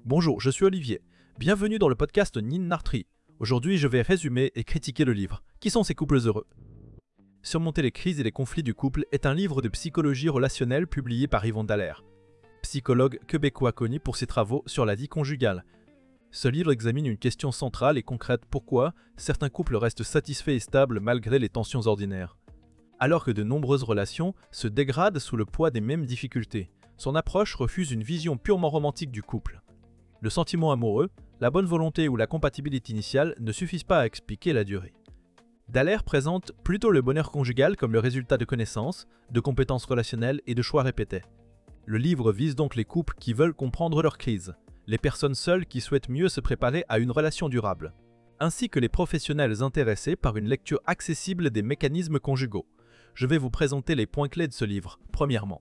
Bonjour, je suis Olivier. Bienvenue dans le podcast Ninartri. Aujourd'hui, je vais résumer et critiquer le livre. Qui sont ces couples heureux? Surmonter les crises et les conflits du couple est un livre de psychologie relationnelle publié par Yvon Dallaire, psychologue québécois connu pour ses travaux sur la vie conjugale. Ce livre examine une question centrale et concrète: pourquoi certains couples restent satisfaits et stables malgré les tensions ordinaires, alors que de nombreuses relations se dégradent sous le poids des mêmes difficultés. Son approche refuse une vision purement romantique du couple. Le sentiment amoureux, la bonne volonté ou la compatibilité initiale ne suffisent pas à expliquer la durée. Dallaire présente plutôt le bonheur conjugal comme le résultat de connaissances, de compétences relationnelles et de choix répétés. Le livre vise donc les couples qui veulent comprendre leurs crises, les personnes seules qui souhaitent mieux se préparer à une relation durable, ainsi que les professionnels intéressés par une lecture accessible des mécanismes conjugaux. Je vais vous présenter les points clés de ce livre. Premièrement,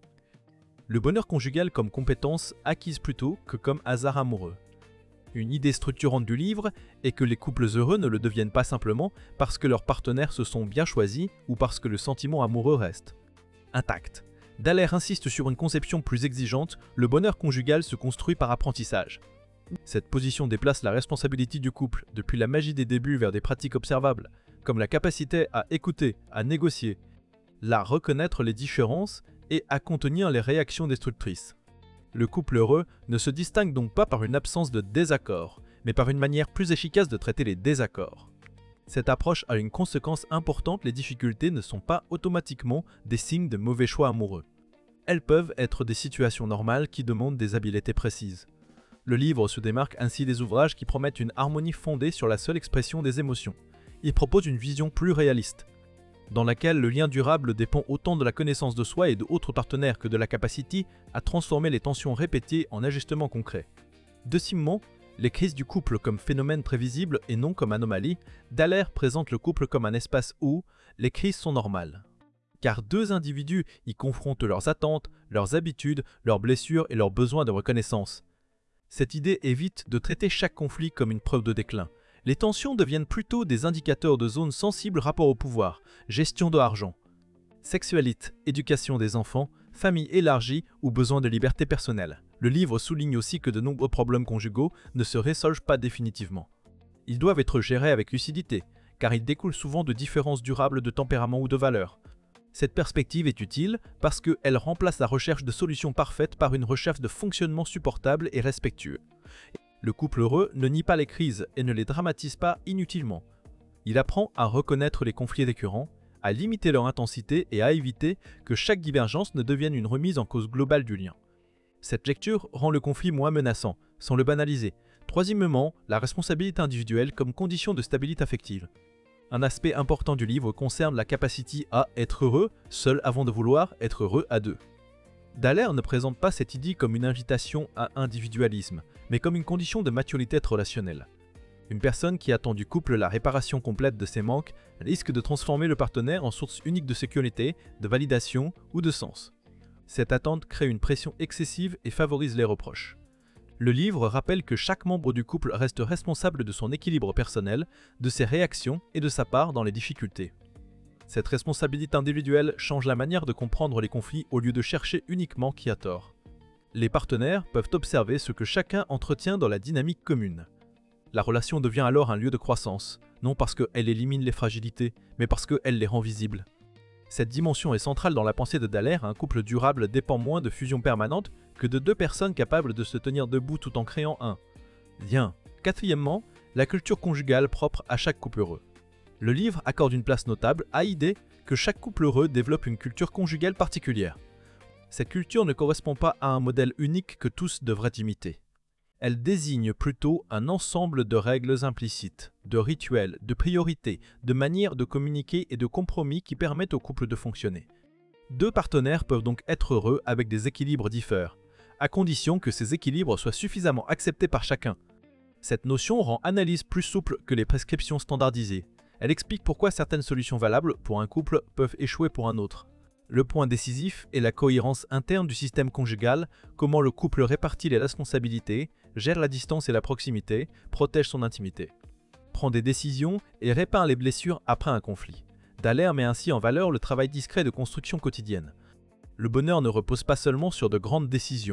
le bonheur conjugal comme compétence acquise plutôt que comme hasard amoureux. Une idée structurante du livre est que les couples heureux ne le deviennent pas simplement parce que leurs partenaires se sont bien choisis ou parce que le sentiment amoureux reste intact. Dallaire insiste sur une conception plus exigeante: le bonheur conjugal se construit par apprentissage. Cette position déplace la responsabilité du couple depuis la magie des débuts vers des pratiques observables, comme la capacité à écouter, à négocier, à reconnaître les différences et à contenir les réactions destructrices. Le couple heureux ne se distingue donc pas par une absence de désaccord, mais par une manière plus efficace de traiter les désaccords. Cette approche a une conséquence importante: les difficultés ne sont pas automatiquement des signes de mauvais choix amoureux. Elles peuvent être des situations normales qui demandent des habiletés précises. Le livre se démarque ainsi des ouvrages qui promettent une harmonie fondée sur la seule expression des émotions. Il propose une vision plus réaliste, dans laquelle le lien durable dépend autant de la connaissance de soi et d'autres partenaires que de la capacité à transformer les tensions répétées en ajustements concrets. Deuxièmement, les crises du couple comme phénomène prévisible et non comme anomalie. Dallaire présente le couple comme un espace où les crises sont normales, car deux individus y confrontent leurs attentes, leurs habitudes, leurs blessures et leurs besoins de reconnaissance. Cette idée évite de traiter chaque conflit comme une preuve de déclin. Les tensions deviennent plutôt des indicateurs de zones sensibles: rapport au pouvoir, gestion de l'argent, sexualité, éducation des enfants, famille élargie ou besoin de liberté personnelle. Le livre souligne aussi que de nombreux problèmes conjugaux ne se résolvent pas définitivement. Ils doivent être gérés avec lucidité, car ils découlent souvent de différences durables de tempérament ou de valeurs. Cette perspective est utile parce qu'elle remplace la recherche de solutions parfaites par une recherche de fonctionnement supportable et respectueux. Le couple heureux ne nie pas les crises et ne les dramatise pas inutilement. Il apprend à reconnaître les conflits récurrents, à limiter leur intensité et à éviter que chaque divergence ne devienne une remise en cause globale du lien. Cette lecture rend le conflit moins menaçant, sans le banaliser. Troisièmement, la responsabilité individuelle comme condition de stabilité affective. Un aspect important du livre concerne la capacité à être heureux seul avant de vouloir être heureux à deux. Dallaire ne présente pas cette idée comme une invitation à individualisme, mais comme une condition de maturité relationnelle. Une personne qui attend du couple la réparation complète de ses manques risque de transformer le partenaire en source unique de sécurité, de validation ou de sens. Cette attente crée une pression excessive et favorise les reproches. Le livre rappelle que chaque membre du couple reste responsable de son équilibre personnel, de ses réactions et de sa part dans les difficultés. Cette responsabilité individuelle change la manière de comprendre les conflits au lieu de chercher uniquement qui a tort. Les partenaires peuvent observer ce que chacun entretient dans la dynamique commune. La relation devient alors un lieu de croissance, non parce qu'elle élimine les fragilités, mais parce qu'elle les rend visibles. Cette dimension est centrale dans la pensée de Dallaire. Un couple durable dépend moins de fusion permanente que de deux personnes capables de se tenir debout tout en créant un lien. Quatrièmement, la culture conjugale propre à chaque couple heureux. Le livre accorde une place notable à l'idée que chaque couple heureux développe une culture conjugale particulière. Cette culture ne correspond pas à un modèle unique que tous devraient imiter. Elle désigne plutôt un ensemble de règles implicites, de rituels, de priorités, de manières de communiquer et de compromis qui permettent au couple de fonctionner. Deux partenaires peuvent donc être heureux avec des équilibres différents, à condition que ces équilibres soient suffisamment acceptés par chacun. Cette notion rend l'analyse plus souple que les prescriptions standardisées. Elle explique pourquoi certaines solutions valables pour un couple peuvent échouer pour un autre. Le point décisif est la cohérence interne du système conjugal: comment le couple répartit les responsabilités, gère la distance et la proximité, protège son intimité, prend des décisions et répare les blessures après un conflit. Dallaire met ainsi en valeur le travail discret de construction quotidienne. Le bonheur ne repose pas seulement sur de grandes décisions,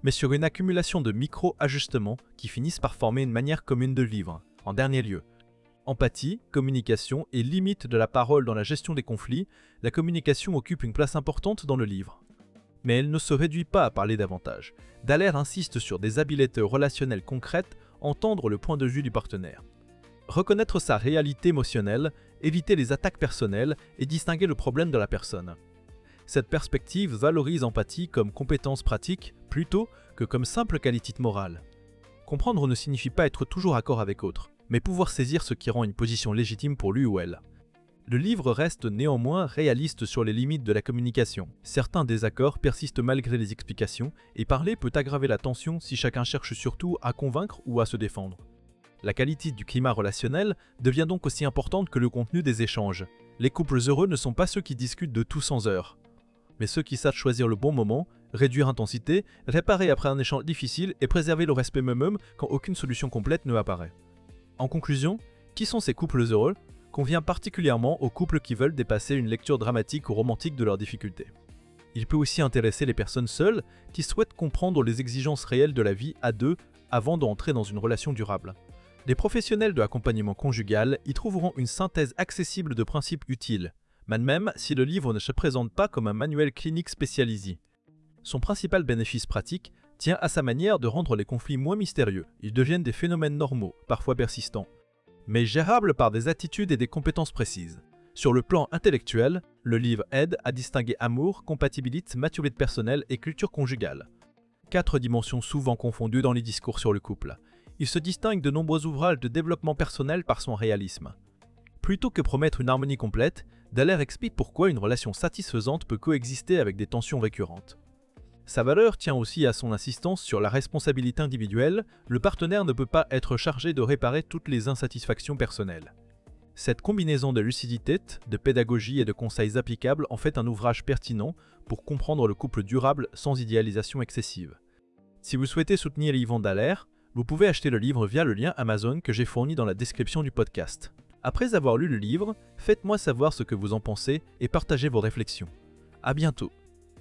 mais sur une accumulation de micro-ajustements qui finissent par former une manière commune de vivre. En dernier lieu, empathie, communication et limite de la parole dans la gestion des conflits, la communication occupe une place importante dans le livre. Mais elle ne se réduit pas à parler davantage. Dallaire insiste sur des habiletés relationnelles concrètes, entendre le point de vue du partenaire. Reconnaître sa réalité émotionnelle, éviter les attaques personnelles et distinguer le problème de la personne. Cette perspective valorise l'empathie comme compétence pratique plutôt que comme simple qualité morale. Comprendre ne signifie pas être toujours d'accord avec autre, mais pouvoir saisir ce qui rend une position légitime pour lui ou elle. Le livre reste néanmoins réaliste sur les limites de la communication. Certains désaccords persistent malgré les explications, et parler peut aggraver la tension si chacun cherche surtout à convaincre ou à se défendre. La qualité du climat relationnel devient donc aussi importante que le contenu des échanges. Les couples heureux ne sont pas ceux qui discutent de tout sans heure, mais ceux qui savent choisir le bon moment, réduire l'intensité, réparer après un échange difficile et préserver le respect eux-mêmes quand aucune solution complète ne apparaît. En conclusion, qui sont ces couples heureux ? Convient particulièrement aux couples qui veulent dépasser une lecture dramatique ou romantique de leurs difficultés. Il peut aussi intéresser les personnes seules qui souhaitent comprendre les exigences réelles de la vie à deux avant d'entrer dans une relation durable. Les professionnels de l'accompagnement conjugal y trouveront une synthèse accessible de principes utiles, même si le livre ne se présente pas comme un manuel clinique spécialisé. Son principal bénéfice pratique tient à sa manière de rendre les conflits moins mystérieux. Ils deviennent des phénomènes normaux, parfois persistants, mais gérables par des attitudes et des compétences précises. Sur le plan intellectuel, le livre aide à distinguer amour, compatibilité, maturité personnelle et culture conjugale. 4 dimensions souvent confondues dans les discours sur le couple. Il se distingue de nombreux ouvrages de développement personnel par son réalisme. Plutôt que promettre une harmonie complète, Dallaire explique pourquoi une relation satisfaisante peut coexister avec des tensions récurrentes. Sa valeur tient aussi à son insistance sur la responsabilité individuelle, le partenaire ne peut pas être chargé de réparer toutes les insatisfactions personnelles. Cette combinaison de lucidité, de pédagogie et de conseils applicables en fait un ouvrage pertinent pour comprendre le couple durable sans idéalisation excessive. Si vous souhaitez soutenir Yvan Dallaire, vous pouvez acheter le livre via le lien Amazon que j'ai fourni dans la description du podcast. Après avoir lu le livre, faites-moi savoir ce que vous en pensez et partagez vos réflexions. À bientôt.